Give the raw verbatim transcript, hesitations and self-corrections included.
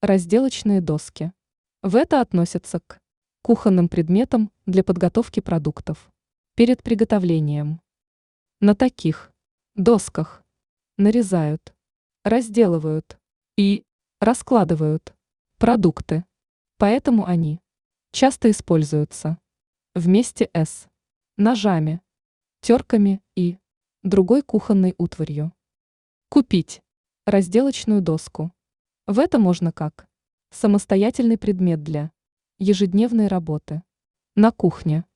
Разделочные доски. В это относятся к кухонным предметам для подготовки продуктов перед приготовлением. На таких досках нарезают, разделывают и раскладывают продукты, поэтому они часто используются вместе с ножами, терками и другой кухонной утварью. Купить разделочную доску. В это можно как самостоятельный предмет для ежедневной работы на кухне,